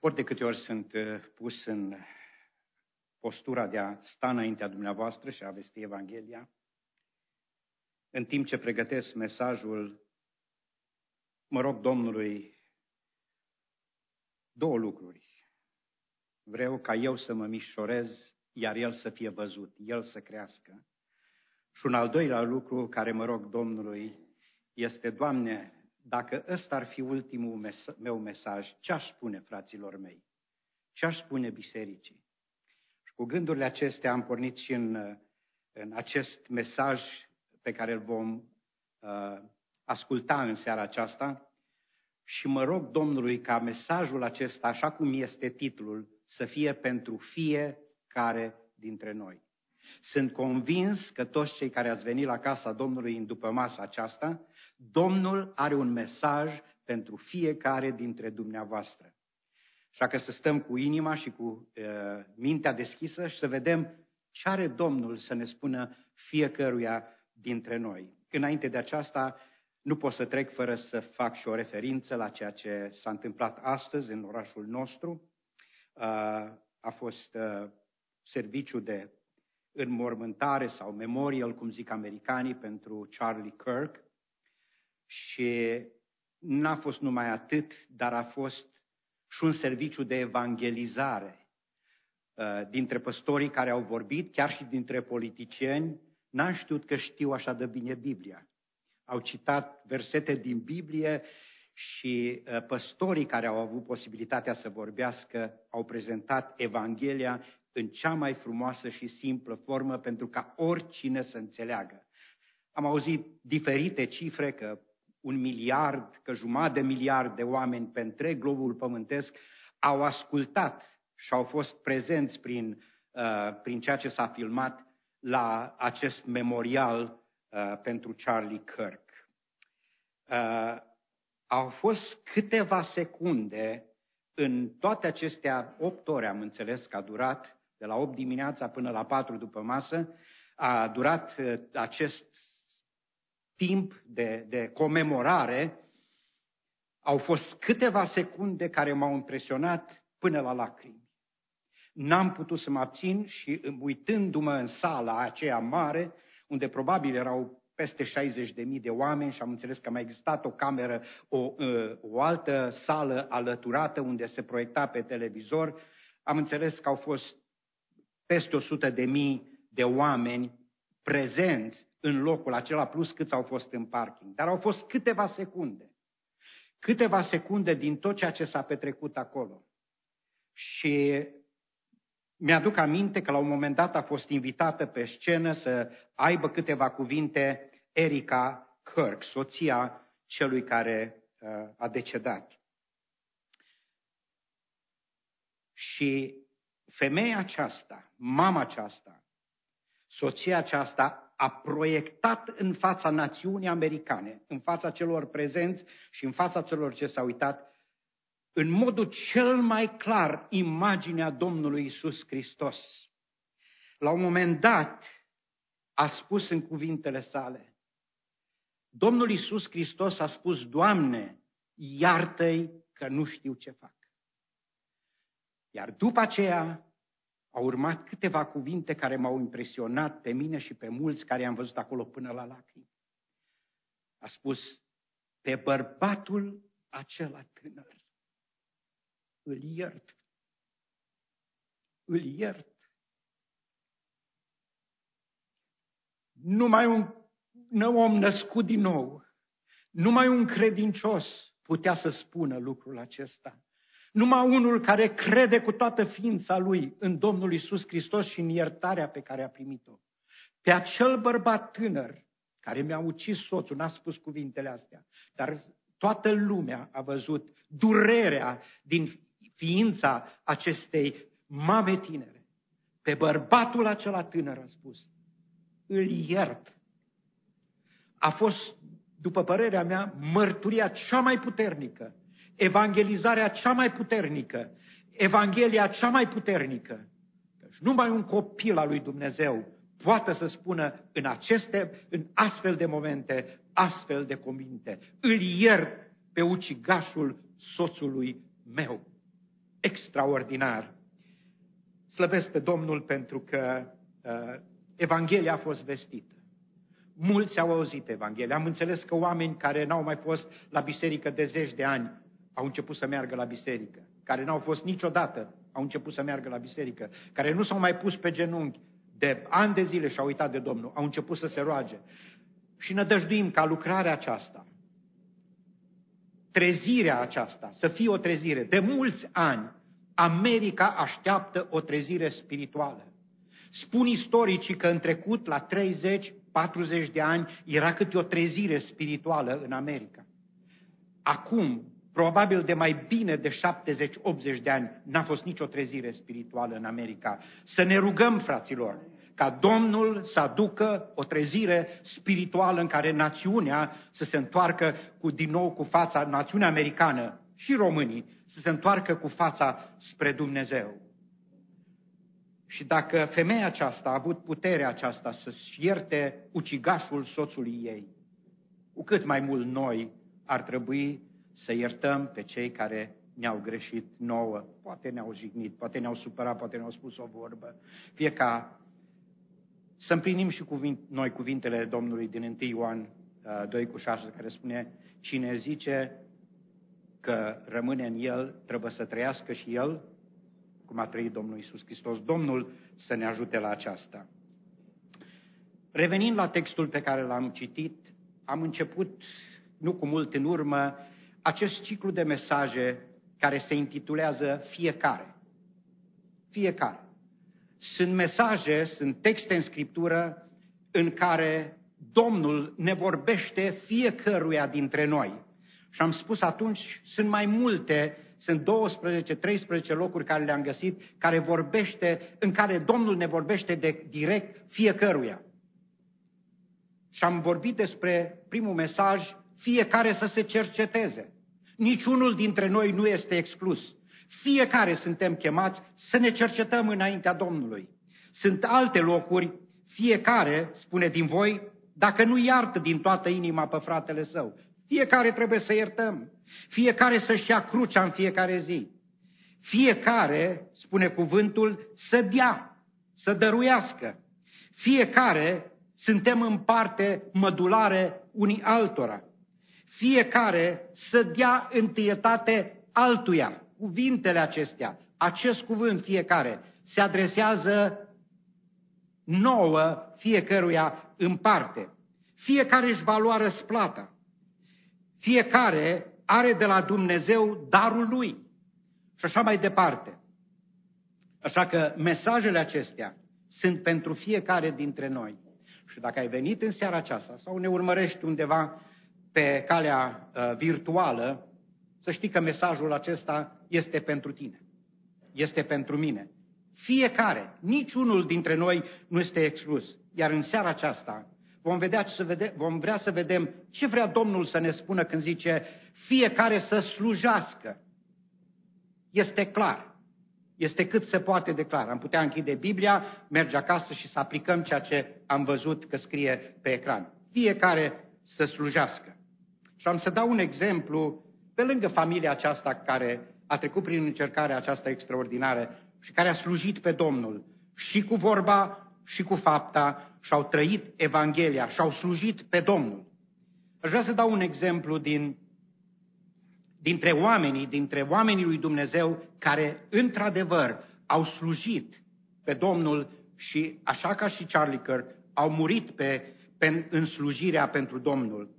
Ori de câte ori sunt pus în postura de a sta înaintea dumneavoastră și a vesti Evanghelia, în timp ce pregătesc mesajul, mă rog Domnului două lucruri. Vreau ca eu să mă mișorez, iar El să fie văzut, El să crească. Și un al doilea lucru care mă rog Domnului este, Doamne, dacă ăsta ar fi ultimul meu mesaj, ce aș spune fraților mei? Ce aș spune bisericii? Și cu gândurile acestea am pornit și în acest mesaj pe care îl vom asculta în seara aceasta și mă rog Domnului ca mesajul acesta, așa cum este titlul, să fie pentru fiecare dintre noi. Sunt convins că toți cei care ați venit la casa Domnului în dupămasa aceasta, Domnul are un mesaj pentru fiecare dintre dumneavoastră. Așa că să stăm cu inima și cu mintea deschisă și să vedem ce are Domnul să ne spună fiecăruia dintre noi. Înainte de aceasta, nu pot să trec fără să fac și o referință la ceea ce s-a întâmplat astăzi în orașul nostru. A fost serviciu de înmormântare sau memorial, cum zic americanii, pentru Charlie Kirk. Și n-a fost numai atât, dar a fost și un serviciu de evangelizare. Dintre păstorii care au vorbit, chiar și dintre politicieni, n-am știut că știu așa de bine Biblia. Au citat versete din Biblie și păstorii care au avut posibilitatea să vorbească au prezentat Evanghelia în cea mai frumoasă și simplă formă pentru ca oricine să înțeleagă. Am auzit diferite cifre, că 1 miliard, că 1,5 miliard de oameni pe întreg globul pământesc au ascultat și au fost prezenți prin ceea ce s-a filmat la acest memorial pentru Charlie Kirk. Au fost câteva secunde în toate acestea 8 ore, am înțeles că a durat, de la 8 dimineața până la 4 după masă, a durat acest timp de comemorare. Au fost câteva secunde care m-au impresionat până la lacrimi. N-am putut să mă abțin și uitându-mă în sala aceea mare, unde probabil erau peste 60.000 de oameni și am înțeles că a mai existat o cameră, o altă sală alăturată unde se proiecta pe televizor, am înțeles că au fost peste 100.000 de oameni prezenți în locul acela, plus câți au fost în parking. Dar au fost câteva secunde din tot ceea ce s-a petrecut acolo. Și mi-aduc aminte că la un moment dat a fost invitată pe scenă să aibă câteva cuvinte Erica Kirk, soția celui care a decedat. Și femeia aceasta, mama aceasta, soția aceasta a proiectat în fața națiunii americane, în fața celor prezenți și în fața celor ce s-au uitat, în modul cel mai clar imaginea Domnului Iisus Hristos. La un moment dat a spus în cuvintele sale, Domnul Iisus Hristos a spus, Doamne, iartă-i că nu știu ce fac. Iar după aceea au urmat câteva cuvinte care m-au impresionat pe mine și pe mulți care i-am văzut acolo până la lacrimi. A spus, pe bărbatul acela tânăr, îl iert. Îl iert. Numai un om născut din nou, numai un credincios putea să spună lucrul acesta. Numai unul care crede cu toată ființa lui în Domnul Iisus Hristos și în iertarea pe care a primit-o. Pe acel bărbat tânăr care mi-a ucis soțul, n-a spus cuvintele astea, dar toată lumea a văzut durerea din ființa acestei mame tinere. Pe bărbatul acela tânăr a spus, îl iert. A fost, după părerea mea, mărturia cea mai puternică, evangelizarea cea mai puternică, Evanghelia cea mai puternică. Deci numai un copil al lui Dumnezeu poate să spună în astfel de momente, astfel de cuvinte. Îl iert pe ucigașul soțului meu. extraordinar. Slăvesc pe Domnul pentru că Evanghelia a fost vestită. Mulți au auzit Evanghelia. Am înțeles că oameni care n-au mai fost la biserică de 10 de ani au început să meargă la biserică. Care n-au fost niciodată au început să meargă la biserică. Care nu s-au mai pus pe genunchi de ani de zile și au uitat de Domnul. Au început să se roage. Și nădăjduim ca lucrarea aceasta, trezirea aceasta, să fie o trezire. De mulți ani, America așteaptă o trezire spirituală. Spun istoricii că în trecut, la 30-40 de ani, era câte o trezire spirituală în America. Acum, probabil de mai bine de 70-80 de ani, n-a fost nicio trezire spirituală în America. Să ne rugăm, fraților, ca Domnul să aducă o trezire spirituală în care națiunea să se întoarcă din nou cu fața, națiunea americană și românii, să se întoarcă cu fața spre Dumnezeu. Și dacă femeia aceasta a avut puterea aceasta să-și ierte ucigașul soțului ei, cu cât mai mult noi ar trebui să iertăm pe cei care ne-au greșit nouă. Poate ne-au jignit, poate ne-au supărat, poate ne-au spus o vorbă. Fie ca să împlinim și noi cuvintele Domnului din 1 Ioan 2:6, care spune: cine zice că rămâne în El, trebuie să trăiască și El cum a trăit Domnul Iisus Hristos. Domnul să ne ajute la aceasta. Revenind la textul pe care l-am citit, am început, nu cu mult în urmă, acest ciclu de mesaje care se intitulează Fiecare. Fiecare. Sunt mesaje, sunt texte în Scriptură în care Domnul ne vorbește fiecăruia dintre noi. Și am spus atunci, sunt mai multe, sunt 12-13 locuri care le-am găsit, în care Domnul ne vorbește direct fiecăruia. Și am vorbit despre primul mesaj, fiecare să se cerceteze. Niciunul dintre noi nu este exclus. Fiecare suntem chemați să ne cercetăm înaintea Domnului. Sunt alte locuri, fiecare, spune din voi, dacă nu iartă din toată inima pe fratele său. Fiecare trebuie să iertăm. Fiecare să-și ia crucea în fiecare zi. Fiecare, spune cuvântul, să dea, să dăruiască. Fiecare suntem în parte mădulare unii altora. Fiecare să dea întâietate altuia. Cuvintele acestea, acest cuvânt fiecare, se adresează nouă fiecăruia în parte. Fiecare își va lua răsplata. Fiecare are de la Dumnezeu darul lui. Și așa mai departe. Așa că mesajele acestea sunt pentru fiecare dintre noi. Și dacă ai venit în seara aceasta sau ne urmărești undeva pe calea virtuală, să știi că mesajul acesta este pentru tine. Este pentru mine. Fiecare, niciunul dintre noi nu este exclus. Iar în seara aceasta vom vrea să vedem ce vrea Domnul să ne spună când zice fiecare să slujească. Este clar. Este cât se poate de clar. Am putea închide Biblia, merge acasă și să aplicăm ceea ce am văzut că scrie pe ecran. Fiecare să slujească. Și am să dau un exemplu pe lângă familia aceasta care a trecut prin încercarea aceasta extraordinară și care a slujit pe Domnul și cu vorba și cu fapta și au trăit Evanghelia și au slujit pe Domnul. Aș vrea să dau un exemplu dintre oamenii lui Dumnezeu care într-adevăr au slujit pe Domnul și, așa ca și Charlie Kirk, au murit în slujirea pentru Domnul.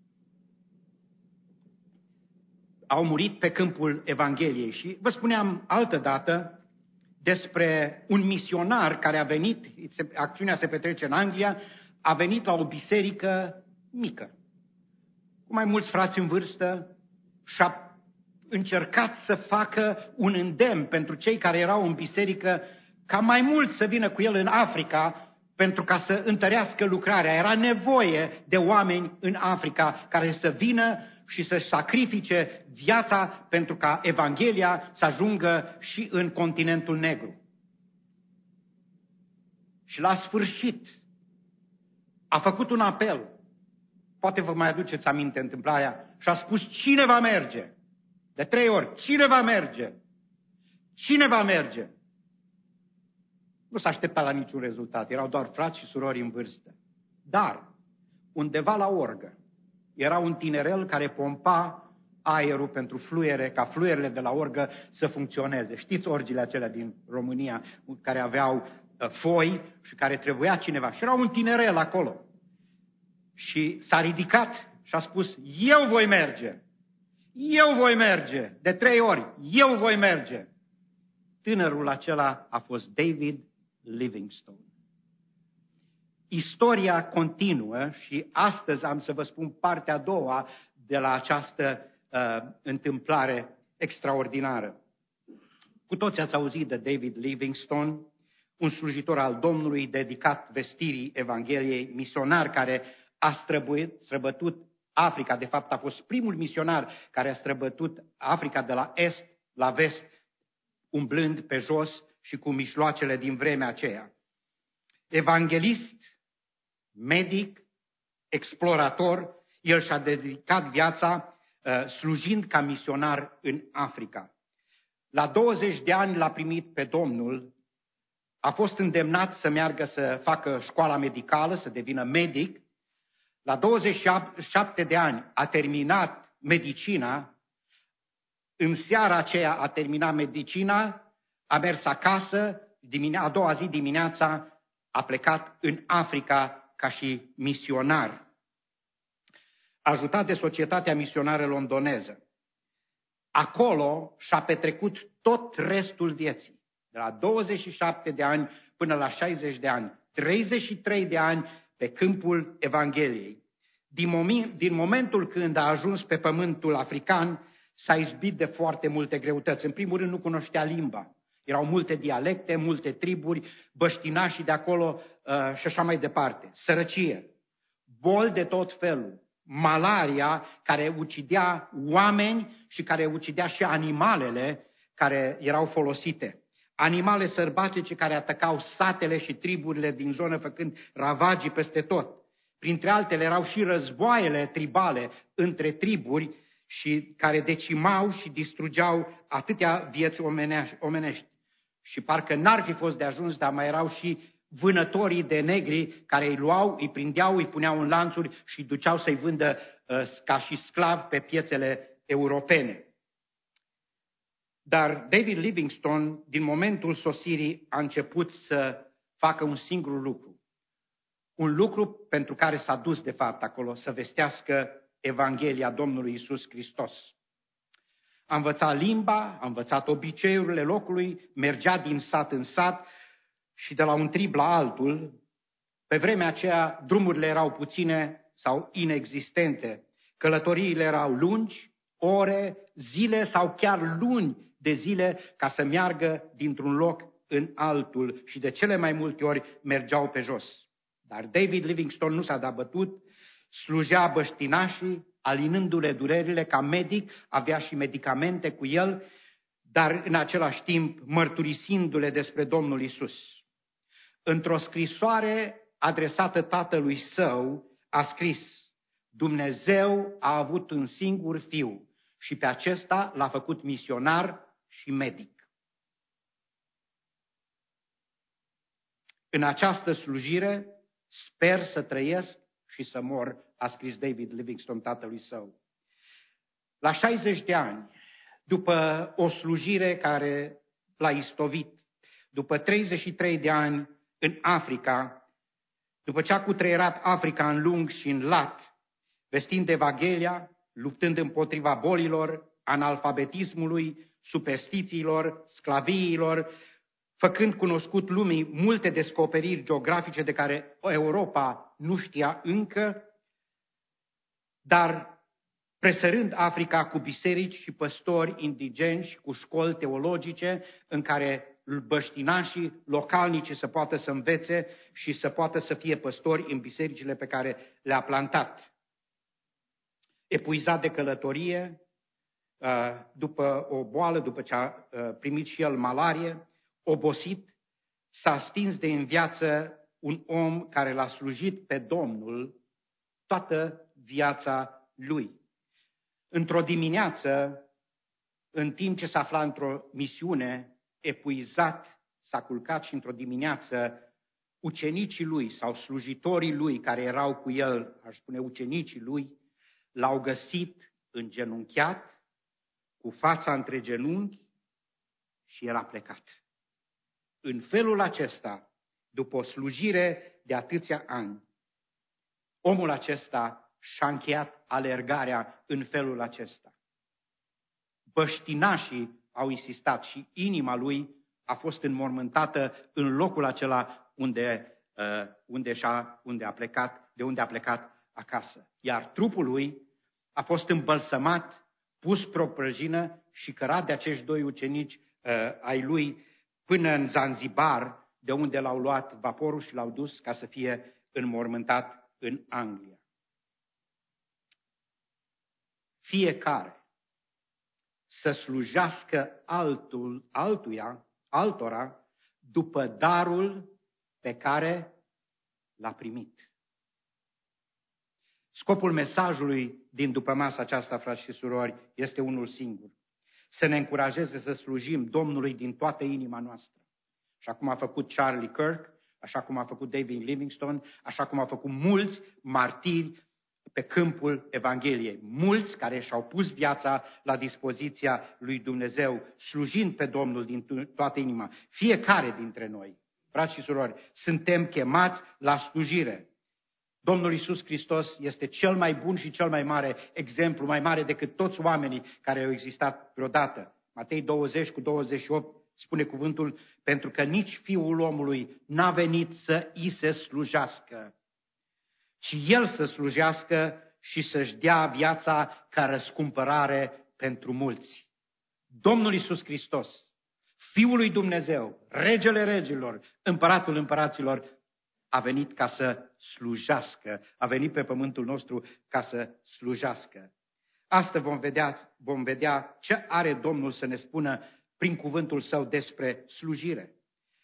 Au murit pe câmpul Evangheliei. Și vă spuneam altădată despre un misionar care a venit, acțiunea se petrece în Anglia, a venit la o biserică mică, cu mai mulți frați în vârstă și a încercat să facă un îndemn pentru cei care erau în biserică ca mai mulți să vină cu el în Africa pentru ca să întărească lucrarea. Era nevoie de oameni în Africa care să vină și să-și sacrifice viața pentru ca Evanghelia să ajungă și în continentul negru. Și la sfârșit a făcut un apel, poate vă mai aduceți aminte întâmplarea, și a spus: cine va merge? De 3 ori, cine va merge? Cine va merge? Nu s-a așteptat la niciun rezultat. Erau doar frați și surori în vârstă. Dar, undeva la orgă, era un tinerel care pompa aerul pentru fluiere, ca fluierele de la orgă să funcționeze. Știți orgile acelea din România care aveau foi și care trebuia cineva. Și era un tinerel acolo. Și s-a ridicat și a spus, eu voi merge. Eu voi merge. De 3 ori. Eu voi merge. Tânărul acela a fost David Livingstone. Istoria continuă și astăzi am să vă spun partea a doua de la această întâmplare extraordinară. Cu toți ați auzit de David Livingstone, un slujitor al Domnului dedicat vestirii Evangheliei, misionar care a străbătut Africa. De fapt, a fost primul misionar care a străbătut Africa de la est la vest, umblând pe jos și cu mijloacele din vremea aceea. Evanghelist, medic, explorator, el și-a dedicat viața slujind ca misionar în Africa. La 20 de ani l-a primit pe Domnul, a fost îndemnat să meargă să facă școala medicală, să devină medic. La 27 de ani a terminat medicina, în seara aceea a terminat medicina, a mers acasă, a doua zi dimineața a plecat în Africa ca și misionar. Ajutat de Societatea Misionară Londoneză. Acolo și-a petrecut tot restul vieții, de la 27 de ani până la 60 de ani, 33 de ani pe câmpul Evangheliei. Din momentul când a ajuns pe pământul african, s-a izbit de foarte multe greutăți. În primul rând nu cunoștea limba. Erau multe dialecte, multe triburi, băștinașii de acolo și așa mai departe. Sărăcie, boli de tot felul, malaria care ucidea oameni și care ucidea și animalele care erau folosite. Animale sălbatice care atacau satele și triburile din zonă făcând ravagii peste tot. Printre altele erau și războaiele tribale între triburi și care decimau și distrugeau atâtea vieți omenești. Și parcă n-ar fi fost de ajuns, dar mai erau și vânătorii de negri care îi luau, îi prindeau, îi puneau în lanțuri și îi duceau să-i vândă ca și sclavi pe piețele europene. Dar David Livingstone, din momentul sosirii, a început să facă un singur lucru. Un lucru pentru care s-a dus, de fapt, acolo, să vestească Evanghelia Domnului Iisus Hristos. A învățat limba, a învățat obiceiurile locului, mergea din sat în sat și de la un trib la altul. Pe vremea aceea, drumurile erau puține sau inexistente. Călătoriile erau lungi, ore, zile sau chiar luni de zile ca să meargă dintr-un loc în altul și de cele mai multe ori mergeau pe jos. Dar David Livingstone nu s-a dat bătut, slujea băștinașii, alinându-le durerile ca medic, avea și medicamente cu el, dar în același timp mărturisindu-le despre Domnul Iisus. Într-o scrisoare adresată tatălui său, a scris: Dumnezeu a avut un singur fiu și pe acesta l-a făcut misionar și medic. În această slujire sper să trăiesc și să mor, a scris David Livingstone tatălui său. La 60 de ani, după o slujire care l-a istovit, după 33 de ani în Africa, după ce a cutreierat Africa în lung și în lat, vestind Evanghelia, luptând împotriva bolilor, analfabetismului, superstițiilor, sclaviilor, făcând cunoscut lumii multe descoperiri geografice de care Europa nu știa încă, dar presărând Africa cu biserici și păstori indigeni și cu școli teologice în care băștinașii localnici să poată să învețe și să poată să fie păstori în bisericile pe care le-a plantat. Epuizat de călătorie, după o boală, după ce a primit și el malarie, obosit, s-a stins de în viață un om care l-a slujit pe Domnul toată viața lui. Într-o dimineață, în timp ce se afla într-o misiune epuizat, s-a culcat și într-o dimineață ucenicii lui sau slujitorii lui care erau cu el, aș spune ucenicii lui, l-au găsit îngenunchiat, cu fața între genunchi și era plecat. În felul acesta, după o slujire de atâția ani, omul acesta și-a încheiat alergarea în felul acesta. Băștinașii au insistat și inima lui a fost înmormântată în locul acela unde a plecat acasă. Iar trupul lui a fost îmbălsămat, pus pe o prăjină și cărat de acești doi ucenici ai lui până în Zanzibar, de unde l-au luat vaporul și l-au dus ca să fie înmormântat în Anglia. Fiecare să slujească altora după darul pe care l-a primit. Scopul mesajului din după masa aceasta, frați și surori, este unul singur. Să ne încurajeze să slujim Domnului din toată inima noastră. Așa cum a făcut Charlie Kirk, așa cum a făcut David Livingstone, așa cum a făcut mulți martiri pe câmpul Evangheliei. Mulți care și-au pus viața la dispoziția lui Dumnezeu, slujind pe Domnul din toată inima. Fiecare dintre noi, frați și surori, suntem chemați la slujire. Domnul Iisus Hristos este cel mai bun și cel mai mare exemplu, mai mare decât toți oamenii care au existat vreodată. Matei 20:28 spune cuvântul, pentru că nici Fiul omului n-a venit să îi se slujească, ci El să slujească și să-și dea viața ca răscumpărare pentru mulți. Domnul Iisus Hristos, Fiul lui Dumnezeu, Regele regilor, Împăratul împăraților, a venit ca să slujească, a venit pe pământul nostru ca să slujească. Astăzi vom vedea ce are Domnul să ne spună prin cuvântul Său despre slujire.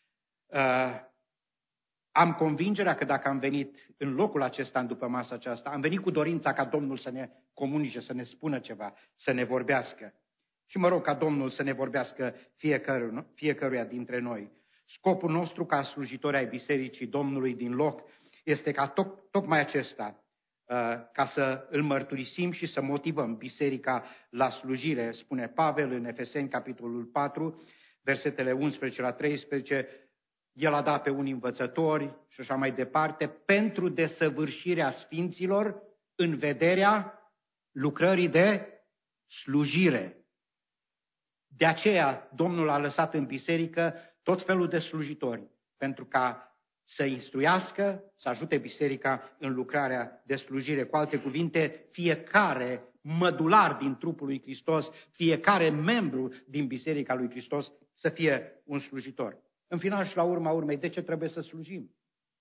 Am convingerea că dacă am venit în locul acesta, după masa aceasta, am venit cu dorința ca Domnul să ne comunice, să ne spună ceva, să ne vorbească. Și mă rog ca Domnul să ne vorbească fiecăruia dintre noi. Scopul nostru ca slujitori ai Bisericii Domnului din loc este ca tocmai acesta, ca să îl mărturisim și să motivăm biserica la slujire, spune Pavel în Efeseni, capitolul 4, versetele 11 la 13, el a dat pe unii învățători și așa mai departe, pentru desăvârșirea sfinților în vederea lucrării de slujire. De aceea Domnul a lăsat în biserică tot felul de slujitori, pentru ca să instruiască, să ajute biserica în lucrarea de slujire. Cu alte cuvinte, fiecare mădular din trupul lui Hristos, fiecare membru din biserica lui Hristos să fie un slujitor. În final și la urma urmei, de ce trebuie să slujim?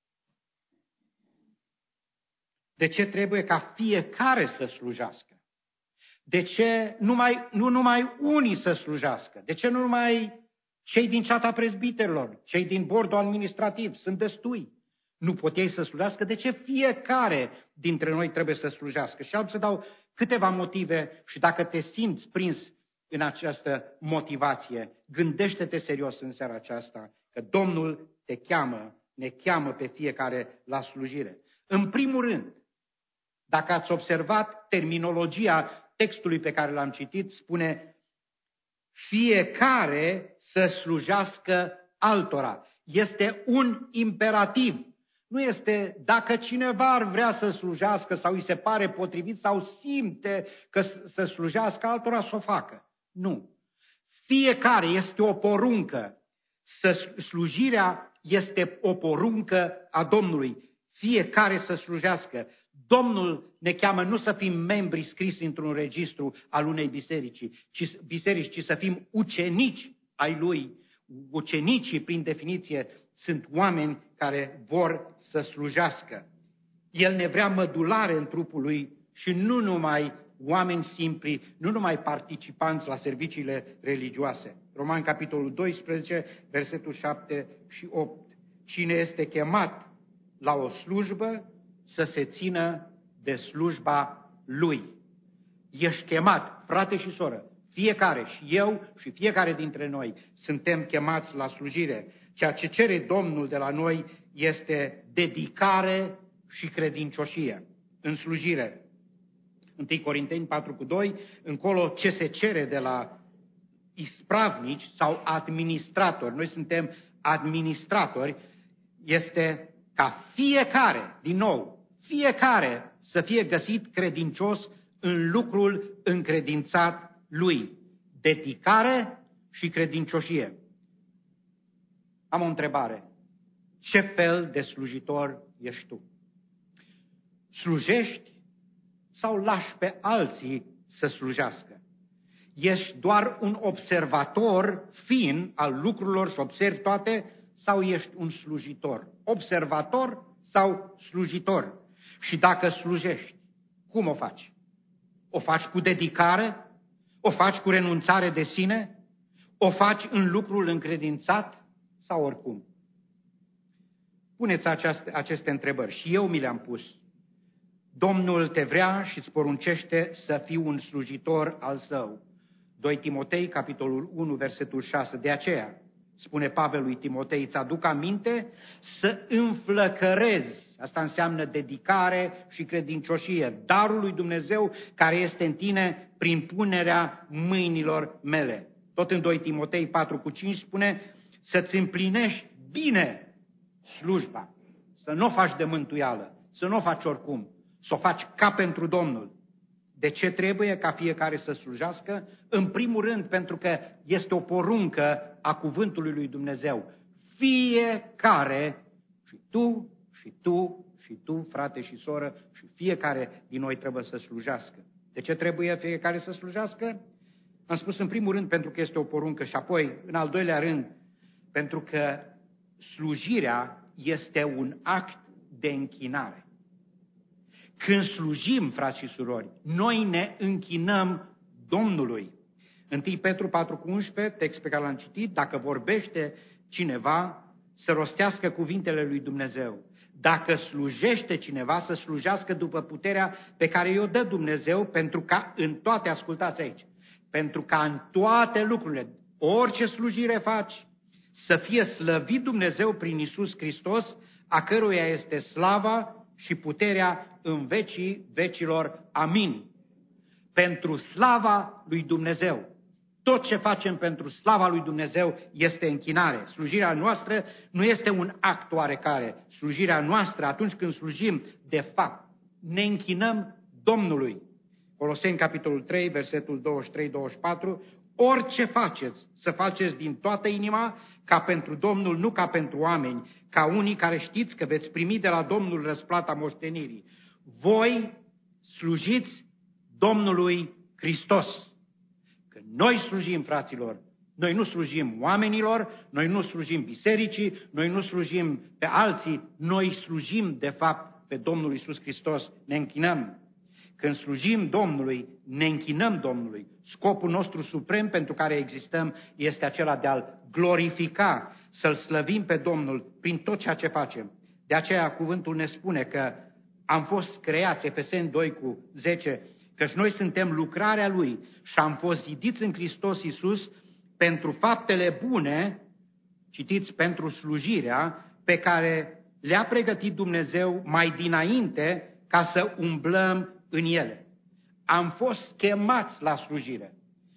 De ce trebuie ca fiecare să slujească? De ce nu numai unii să slujească? De ce nu numai cei din ceata prezbiterilor, cei din bordul administrativ? Sunt destui. Nu pot ei să slujească? De ce fiecare dintre noi trebuie să slujească? Și am să dau câteva motive și dacă te simți prins în această motivație, gândește-te serios în seara aceasta că Domnul ne cheamă pe fiecare la slujire. În primul rând, dacă ați observat terminologia textului pe care l-am citit, spune fiecare să slujească altora. Este un imperativ. Nu este dacă cineva ar vrea să slujească sau îi se pare potrivit sau simte că să slujească altora, să o facă. Nu. Fiecare este o poruncă. Slujirea este o poruncă a Domnului. Fiecare să slujească. Domnul ne cheamă nu să fim membri scriși într-un registru al unei biserici, ci să fim ucenici ai Lui. Ucenicii, prin definiție, sunt oameni care vor să slujească. El ne vrea mădulare în trupul Lui și nu numai oameni simpli, nu numai participanți la serviciile religioase. Roman, capitolul 12, versetul 7 și 8. Cine este chemat la o slujbă, să se țină de slujba lui. Ești chemat, frate și soră, fiecare, și eu și fiecare dintre noi, suntem chemați la slujire. Ceea ce cere Domnul de la noi este dedicare și credincioșie în slujire. 1 Corinteni 4:2, încolo ce se cere de la ispravnici sau administratori, noi suntem administratori, este ca fiecare, din nou, fiecare să fie găsit credincios în lucrul încredințat lui. Dedicare și credincioșie. Am o întrebare. Ce fel de slujitor ești tu? Slujești sau lași pe alții să slujească? Ești doar un observator fin al lucrurilor și observi toate, sau ești un slujitor? Observator sau slujitor? Și dacă slujești, cum o faci? O faci cu dedicare? O faci cu renunțare de sine? O faci în lucrul încredințat sau oricum? Puneți aceste întrebări și eu mi le-am pus. Domnul te vrea și îți poruncește să fii un slujitor al său. 2 Timotei, capitolul 1, versetul 6. De aceea, spune Pavel lui Timotei, îți aduc aminte să înflăcărezi, asta înseamnă dedicare și credincioșie, darul lui Dumnezeu care este în tine prin punerea mâinilor mele. Tot în 2 Timotei 4:5 spune să-ți împlinești bine slujba, să nu o faci de mântuială, să nu o faci oricum, să o faci ca pentru Domnul. De ce trebuie ca fiecare să slujească? În primul rând, pentru că este o poruncă a cuvântului lui Dumnezeu. Fiecare, și tu, și tu, și tu, frate și soră, și fiecare din noi trebuie să slujească. De ce trebuie fiecare să slujească? Am spus în primul rând pentru că este o poruncă și apoi, în al doilea rând, pentru că slujirea este un act de închinare. Când slujim, frați și surori, noi ne închinăm Domnului. 1 Petru 4:11, text pe care l-am citit, dacă vorbește cineva, să rostească cuvintele lui Dumnezeu. Dacă slujește cineva, să slujească după puterea pe care i-o dă Dumnezeu, pentru ca în toate, ascultați aici, pentru ca în toate lucrurile, orice slujire faci, să fie slăvit Dumnezeu prin Iisus Hristos, a căruia este slava și puterea în vecii vecilor. Amin. Pentru slava lui Dumnezeu. Tot ce facem pentru slava lui Dumnezeu este închinare. Slujirea noastră nu este un act oarecare. Slujirea noastră, atunci când slujim, de fapt, ne închinăm Domnului. Coloseni, capitolul 3, versetul 23-24, orice faceți, să faceți din toată inima, ca pentru Domnul, nu ca pentru oameni, ca unii care știți că veți primi de la Domnul răsplata moștenirii. Voi slujiți Domnului Hristos. Când noi slujim, fraților, noi nu slujim oamenilor, noi nu slujim bisericii, noi nu slujim pe alții, noi slujim, de fapt, pe Domnul Iisus Hristos, ne închinăm. Când slujim Domnului, ne închinăm Domnului. Scopul nostru suprem pentru care existăm este acela de a-L glorifica, să-L slăvim pe Domnul prin tot ceea ce facem. De aceea cuvântul ne spune că am fost creați, Efeseni 2:10, căci noi suntem lucrarea Lui și am fost zidiți în Hristos Iisus pentru faptele bune, citiți, pentru slujirea pe care le-a pregătit Dumnezeu mai dinainte ca să umblăm în ele. Am fost chemați la slujire.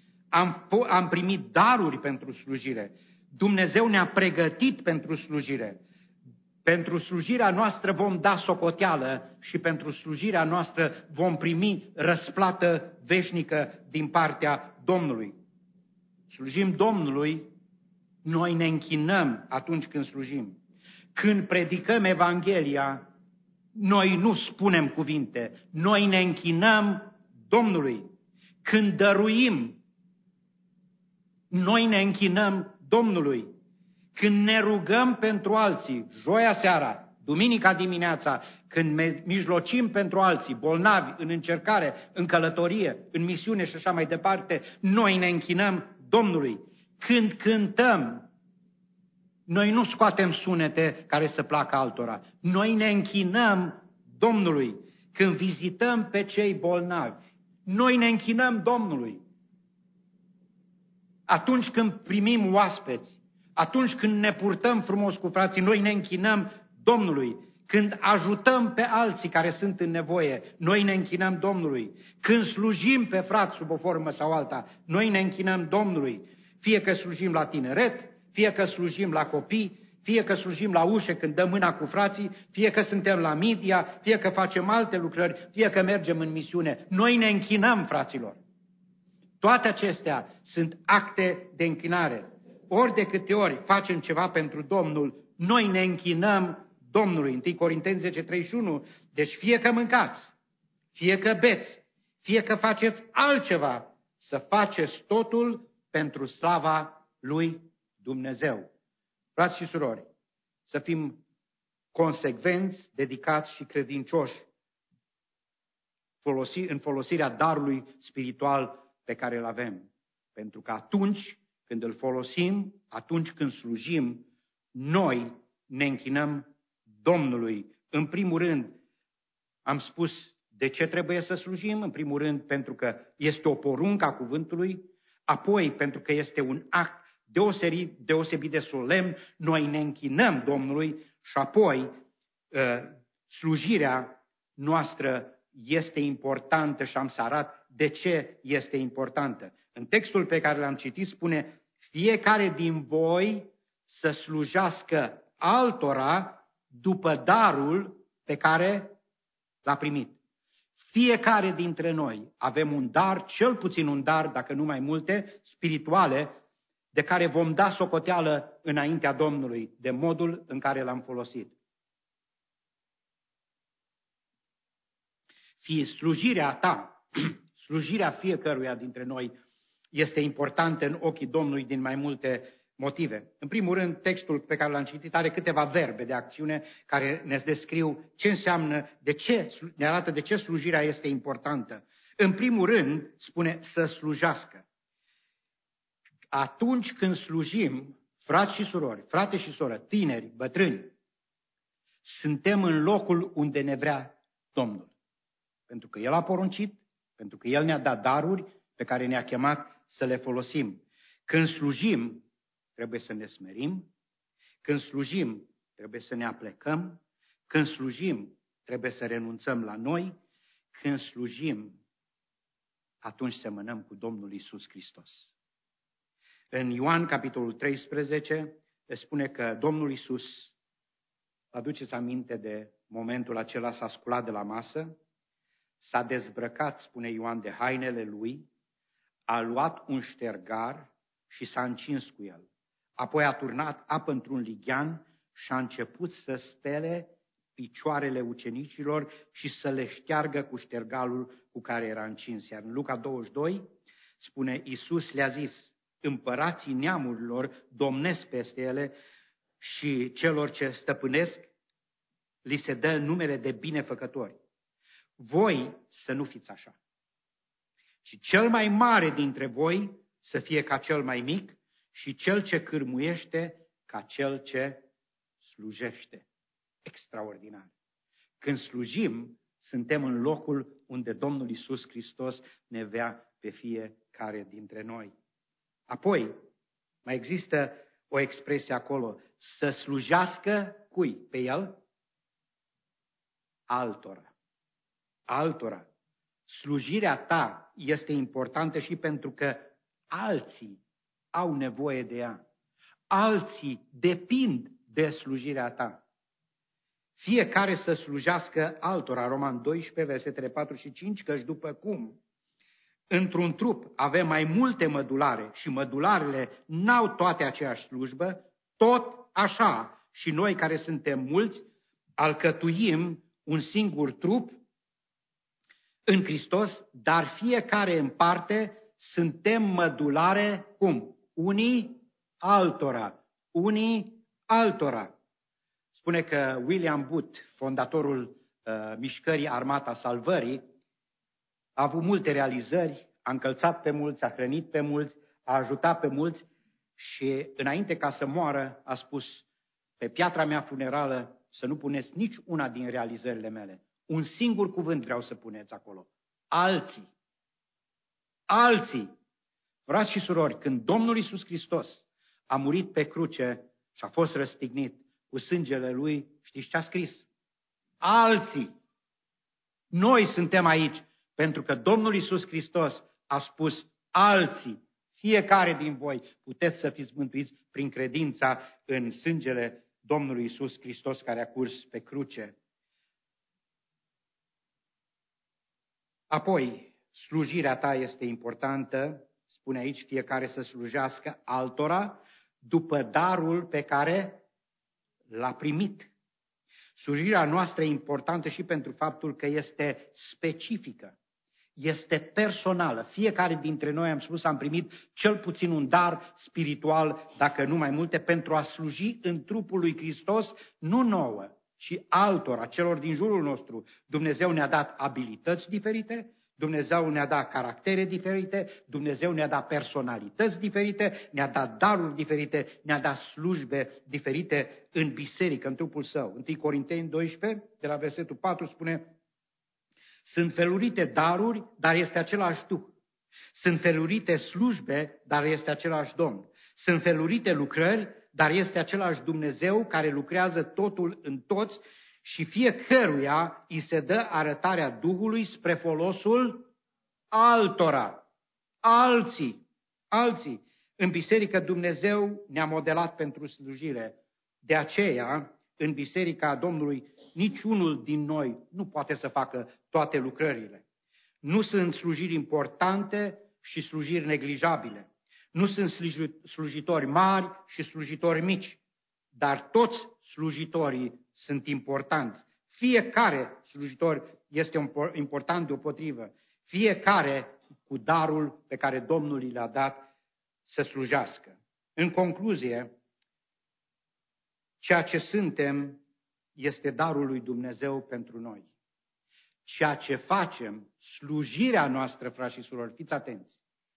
Am primit daruri pentru slujire. Dumnezeu ne-a pregătit pentru slujire. Pentru slujirea noastră vom da socoteală și pentru slujirea noastră vom primi răsplată veșnică din partea Domnului. Slujim Domnului, noi ne închinăm atunci când slujim. Când predicăm Evanghelia, noi nu spunem cuvinte, noi ne închinăm Domnului. Când dăruim, noi ne închinăm Domnului. Când ne rugăm pentru alții, joia seara, duminica dimineața, când mijlocim pentru alții, bolnavi, în încercare, în călătorie, în misiune și așa mai departe, noi ne închinăm Domnului. Când cântăm, noi nu scoatem sunete care să placă altora. Noi ne închinăm Domnului. Când vizităm pe cei bolnavi, noi ne închinăm Domnului. atunci când primim oaspeți, atunci când ne purtăm frumos cu frații, noi ne închinăm Domnului. Când ajutăm pe alții care sunt în nevoie, noi ne închinăm Domnului. Când slujim pe frați sub o formă sau alta, noi ne închinăm Domnului. Fie că slujim la tineret, fie că slujim la copii, fie că slujim la ușe când dăm mâna cu frații, fie că suntem la media, fie că facem alte lucrări, fie că mergem în misiune. Noi ne închinăm, fraților. Toate acestea sunt acte de închinare. Ori de câte ori facem ceva pentru Domnul, noi ne închinăm Domnului. 1 Corinteni 10:31. Deci fie că mâncați, fie că beți, fie că faceți altceva, să faceți totul pentru slava lui Dumnezeu. Frați și surori, să fim consecvenți, dedicați și credincioși în folosirea darului spiritual pe care îl avem. Pentru că atunci când îl folosim, atunci când slujim, noi ne închinăm Domnului. În primul rând, am spus de ce trebuie să slujim, în primul rând pentru că este o poruncă a cuvântului, apoi pentru că este un act deosebit de solemn, noi ne închinăm Domnului și apoi slujirea noastră este importantă și am să arăt de ce este importantă. În textul pe care l-am citit spune: fiecare din voi să slujească altora după darul pe care l-a primit. Fiecare dintre noi avem un dar, cel puțin un dar, dacă nu mai multe, spirituale, de care vom da socoteală înaintea Domnului, de modul în care l-am folosit. Fie slujirea ta, slujirea fiecăruia dintre noi este importantă în ochii Domnului din mai multe motive. În primul rând, textul pe care l-am citit are câteva verbe de acțiune care ne descriu ce înseamnă, ne arată de ce slujirea este importantă. În primul rând, spune să slujească. Atunci când slujim, frați și surori, frate și soră, tineri, bătrâni, suntem în locul unde ne vrea Domnul. Pentru că El a poruncit, pentru că El ne-a dat daruri pe care ne-a chemat să le folosim. Când slujim, trebuie să ne smerim. Când slujim, trebuie să ne aplecăm. Când slujim, trebuie să renunțăm la noi. Când slujim, atunci semănăm cu Domnul Iisus Hristos. În Ioan, capitolul 13, spune că Domnul Iisus, aduceți aminte de momentul acela, s-a sculat de la masă, s-a dezbrăcat, spune Ioan, de hainele lui, a luat un ștergar și s-a încins cu el. Apoi a turnat apă într-un lighean și a început să spele picioarele ucenicilor și să le șteargă cu ștergalul cu care era încins. Iar în Luca 22 spune, Iisus le-a zis: împărații neamurilor domnesc peste ele și celor ce stăpânesc li se dă numele de binefăcători. Voi să nu fiți așa, ci cel mai mare dintre voi să fie ca cel mai mic și cel ce cârmuiește ca cel ce slujește. Extraordinar! Când slujim, suntem în locul unde Domnul Iisus Hristos ne vrea pe fiecare dintre noi. Apoi, mai există o expresie acolo, să slujească cui? Pe El? Altora. Altora. Slujirea ta este importantă și pentru că alții au nevoie de ea. Alții depind de slujirea ta. Fiecare să slujească altora. Roman 12, versetele 4 și 5, căci după cum într-un trup avem mai multe mădulare și mădularele n-au toate aceeași slujbă, tot așa și noi care suntem mulți alcătuim un singur trup în Hristos, dar fiecare în parte suntem mădulare, cum? Unii altora. Unii altora. Spune că William Booth, fondatorul mișcării Armata Salvării, a avut multe realizări, a încălțat pe mulți, a hrănit pe mulți, a ajutat pe mulți și înainte ca să moară a spus: pe piatra mea funerală să nu puneți nici una din realizările mele. Un singur cuvânt vreau să puneți acolo. Alții. Alții. Frați și surori, când Domnul Iisus Hristos a murit pe cruce și a fost răstignit cu sângele Lui, știți ce a scris? Alții. Noi suntem aici pentru că Domnul Iisus Hristos a spus alții. Fiecare din voi puteți să fiți mântuiți prin credința în sângele Domnului Iisus Hristos care a curs pe cruce. Apoi, slujirea ta este importantă, spune aici, fiecare să slujească altora după darul pe care l-a primit. Slujirea noastră e importantă și pentru faptul că este specifică, este personală. Fiecare dintre noi, am spus, am primit cel puțin un dar spiritual, dacă nu mai multe, pentru a sluji în trupul lui Hristos, nu nouă, ci altora, celor din jurul nostru. Dumnezeu ne-a dat abilități diferite, Dumnezeu ne-a dat caractere diferite, Dumnezeu ne-a dat personalități diferite, ne-a dat daruri diferite, ne-a dat slujbe diferite în biserică, în trupul său. 1 Corinteni 12, de la versetul 4, spune: sunt felurite daruri, dar este același Duh. Sunt felurite slujbe, dar este același Domn. Sunt felurite lucrări, dar este același Dumnezeu care lucrează totul în toți și fiecăruia îi se dă arătarea Duhului spre folosul altora. Alții. În biserică Dumnezeu ne-a modelat pentru slujire. De aceea, în biserica Domnului, niciunul din noi nu poate să facă toate lucrările. Nu sunt slujiri importante și slujiri neglijabile. Nu sunt slujitori mari și slujitori mici, dar toți slujitorii sunt importanți. Fiecare slujitor este important deopotrivă. Fiecare cu darul pe care Domnul i l-a dat să slujească. În concluzie, ceea ce suntem este darul lui Dumnezeu pentru noi. Ceea ce facem, slujirea noastră, frați și surori, fiți atenți,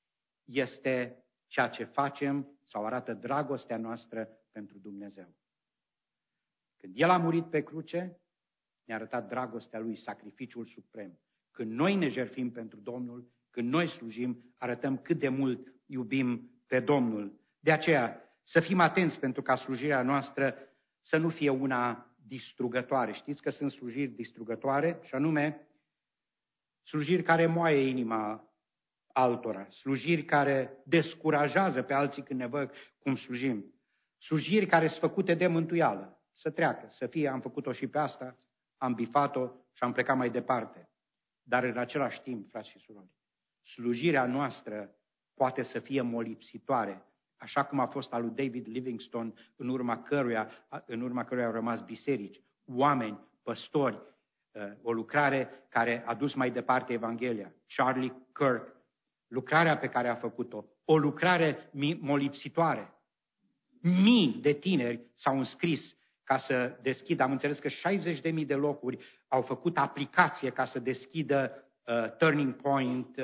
este ceea ce facem sau arată dragostea noastră pentru Dumnezeu. Când El a murit pe cruce, ne-a arătat dragostea Lui, sacrificiul suprem. Când noi ne jertfim pentru Domnul, când noi slujim, arătăm cât de mult iubim pe Domnul. De aceea, să fim atenți pentru ca slujirea noastră să nu fie una distrugătoare. Știți că sunt slujiri distrugătoare, și anume slujiri care moaie inima altora, slujiri care descurajează pe alții când ne văd cum slujim, slujiri care sunt făcute de mântuială, să treacă, să fie, am făcut-o și pe asta, am bifat-o și am plecat mai departe. Dar în același timp, frați și surori, slujirea noastră poate să fie molipsitoare, așa cum a fost al lui David Livingstone, în urma căruia au rămas biserici, oameni, păstori, o lucrare care a dus mai departe Evanghelia. Charlie Kirk, lucrarea pe care a făcut-o, o lucrare molipsitoare. Mii de tineri s-au înscris ca să deschidă, am înțeles că 60.000 de locuri au făcut aplicație ca să deschidă Turning Point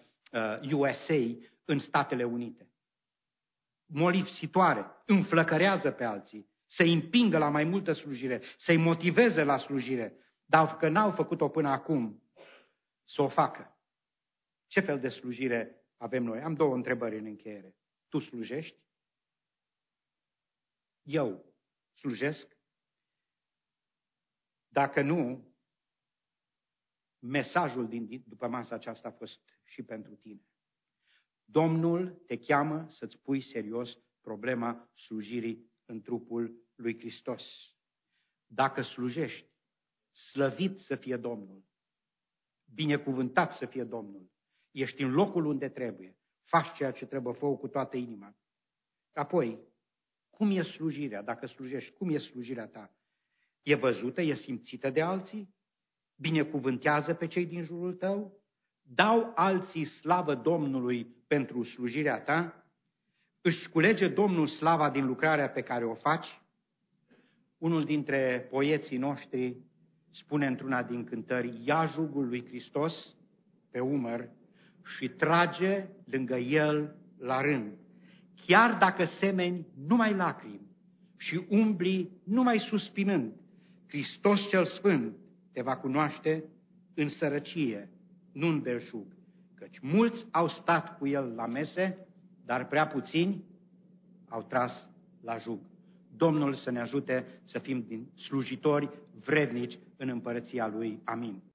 USA în Statele Unite. Molipsitoare, înflăcărează pe alții, să-i împingă la mai multă slujire, să-i motiveze la slujire, dar că n-au făcut-o până acum, să o facă. Ce fel de slujire avem noi? Am două întrebări în încheiere. Tu slujești? Eu slujesc? Dacă nu, mesajul după masa aceasta a fost și pentru tine. Domnul te cheamă să-ți pui serios problema slujirii în trupul lui Hristos. Dacă slujești, slăvit să fie Domnul, binecuvântat să fie Domnul, ești în locul unde trebuie, faci ceea ce trebuie, fă cu toată inima. Apoi, cum e slujirea? Dacă slujești, cum e slujirea ta? E văzută, e simțită de alții? Binecuvântează pe cei din jurul tău? Dau alții slavă Domnului pentru slujirea ta? Își culege Domnul slava din lucrarea pe care o faci? Unul dintre poeții noștri spune într-una din cântări: ia jugul lui Hristos pe umăr și trage lângă el la rând. Chiar dacă semeni numai lacrimi și umbli numai suspinând, Hristos cel Sfânt te va cunoaște în sărăcie, nu în belșug, căci mulți au stat cu el la mese dar prea puțini au tras la jug. Domnul să ne ajute să fim din slujitori vrednici în împărăția Lui. Amin.